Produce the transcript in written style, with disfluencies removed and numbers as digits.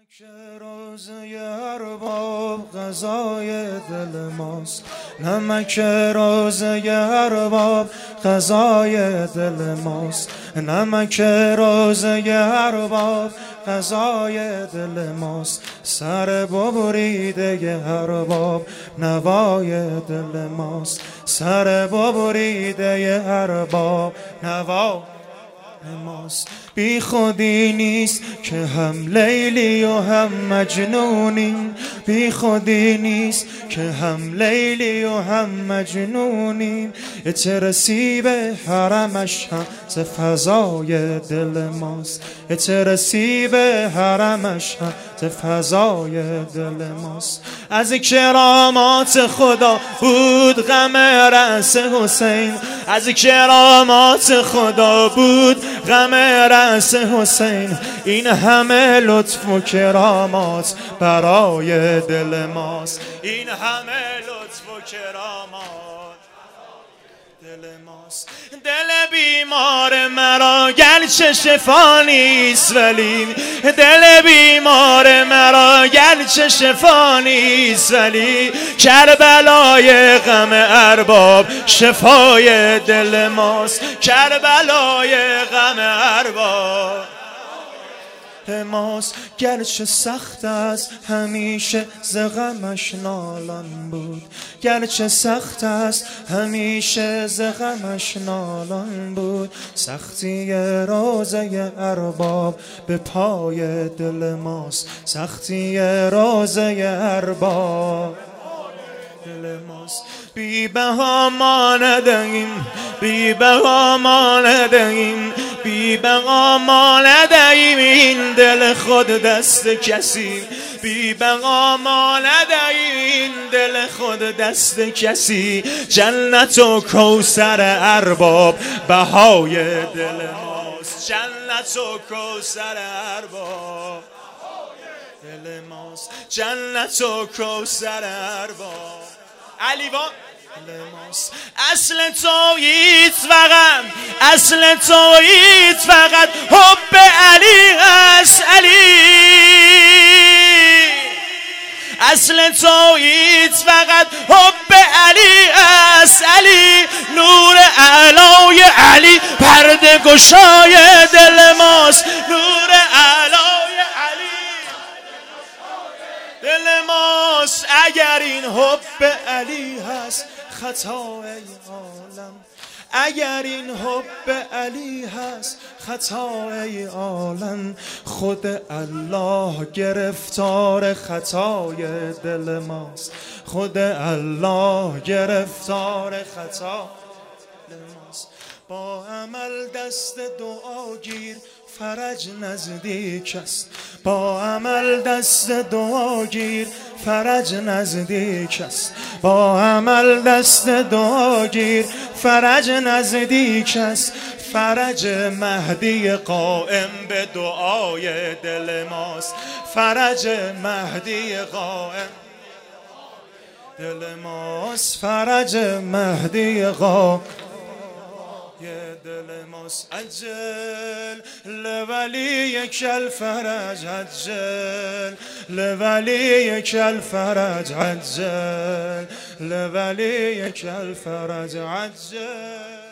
که روزه ارباب غذای دل ماست، نمک روزه ارباب غذای دل ماست، نمک روزه ارباب غذای دل ماست، سر ببریده ارباب نوای دل ماست، سر ببریده ارباب نوای ماست. بی خودی نیست که هم لیلی و هم مجنونیم، بی خودی نیست که هم لیلی و هم مجنونیم، اترسی به حرمش هم ز فضای دل ماست، اترسی به حرمش هم ز فضای دل ماست. از کرامات خدا بود غم رأس حسین، از کرامات خدا بود غم رأس حسین، این همه لطف و کرامات برای دل ماست، این همه لطف و کرامات دل ماست. دل بیمار مرا گرچه شفا نیست ولی، دل بیمار مرا گرچه شفا نیست ولی، کربلای غم ارباب شفای دل ماست، کربلای غم ارباب ماست. گرچه سخت است همیشه ز غمش نالان بود، گرچه سخت است همیشه ز غمش نالان بود، سختی روزه ارباب به پای دل ماست، سختی روزه ارباب دل ماست. بی بها ما ندهیم، بی بها ما ندهیم، بی بها ما ندهیم این دل خود دست کسی، بی بها ما ندهیم این دل خود دست کسی، جنت و کوثر ارباب بهای دل ماست، جنت و کوثر ارباب دل ماست، جنت و کوثر ارباب علیوان ماست. اصل توحید فقط، اصل توحید فقط حب علی است، علی اصل توحید فقط حب علی است، علی نور علای علی پرده گشای دل ماست، نور علای علی دل ماست. اگر این حب علی هست خطای عالم، اگر این حب علی هست خطای عالم، خود الله گرفتار خطای دل ماست، خود الله گرفتار خطا دل ماست. با عمل دست دعا گیر فرج نزدیک است، با عمل دست دعا گیر فرج نزدیک است، با عمل دست دعا گیر فرج نزدیک است، فرج مهدی قائم به دعای دل ماست، فرج مهدی قائم دل ماست، فرج مهدی قائم دل ماست. عجل لولیک الفرج، عجل لولیک الفرج، عجل لولیک الفرج، عجل